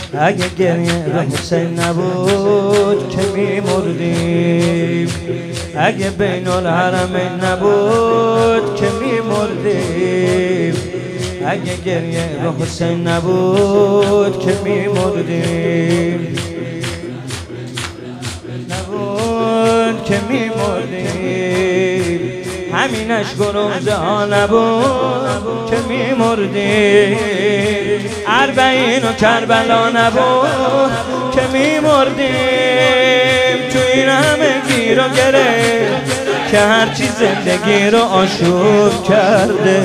اگه گریه حسین نبود که می‌مردیم، اگه بین الحرمین نبود که می‌مردیم، اگه گریه حسین نبود که می‌مردیم، نبود که می‌مردیم، همینش گروزه ها نبود که می‌مردیم، اربعین و کربلا نبود که می‌مردیم، تو این همه گیر و گره که هرچی زندگی رو آشوب کرده،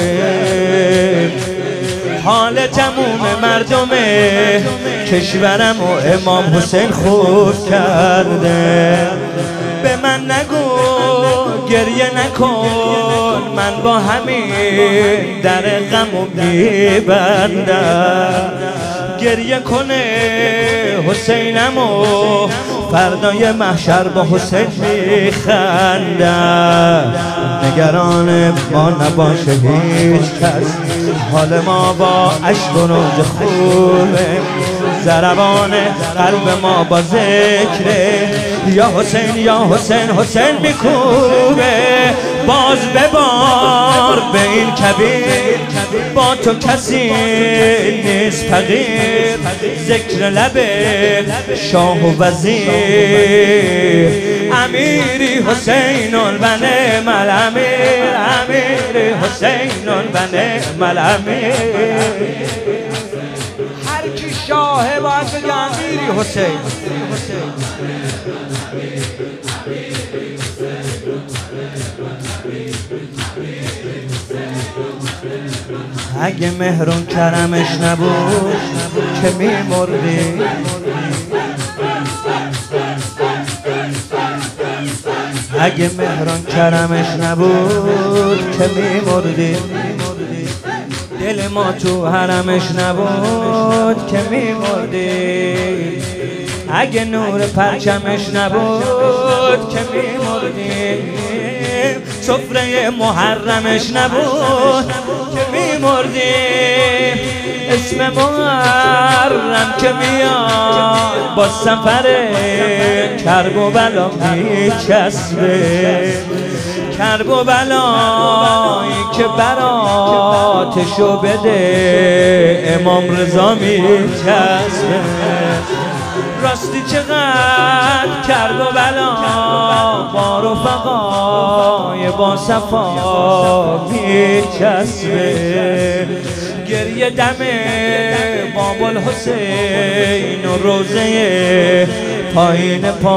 حال تموم مردم کشورم و امام حسین خوب کرده. به من نگو گریه نکن، من با همین در غم و میبندم، گریه کنه حسینم و فردای محشر با حسین میخندم. نگران ما نباشه هیچ کس، حال ما با عشق و روز خوبه، ضربان قلب ما با ذکره، یا حسین یا حسین حسین میکوبه. باز ببار به این کبیر، با تو کسی نیست فقیر، ذکر لب شاه و وزیر، امیری حسین البنه الامیر، امیری حسین البنه الامیر. هر کی شاهه باید بگه امیری حسین. اگه مهرون کرمش نبود که می‌مردیم، اگه مهرون کرمش نبود که می‌مردیم، دل ما تو حرمش نبود که می‌مردیم، اگه نور پرچمش نبود که می‌مردیم، سفره محرمش نبود که می‌مردیم، اسم محرم که میاد با سفر کرب و بلا میچسبه، کرب و بلایی که براتشو بده امام رضا میچسبه. راستی چقدر کرب و بلا با رفقای با صفا میچسبه، گریه دم باب الحسین و روزه پایین پا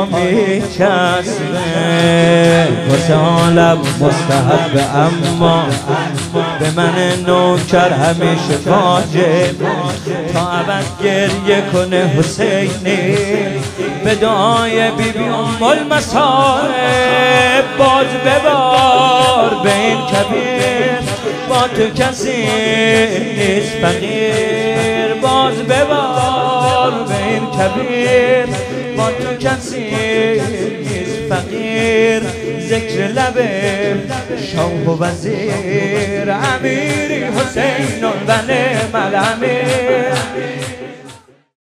میچسبه. واسه عالم مستحب اما به من نوکر همیشه واجب، تا ابد گریه کنه حسینی به دعای بیبی ام المصائب. باز ببار به این کبیر، با تو کسی نیست فقیر، باز ببار به این کبیر، با تو کسی نیست فقیر، ذکر لب شاه و وزیر، امیری حسین البنه الامیر.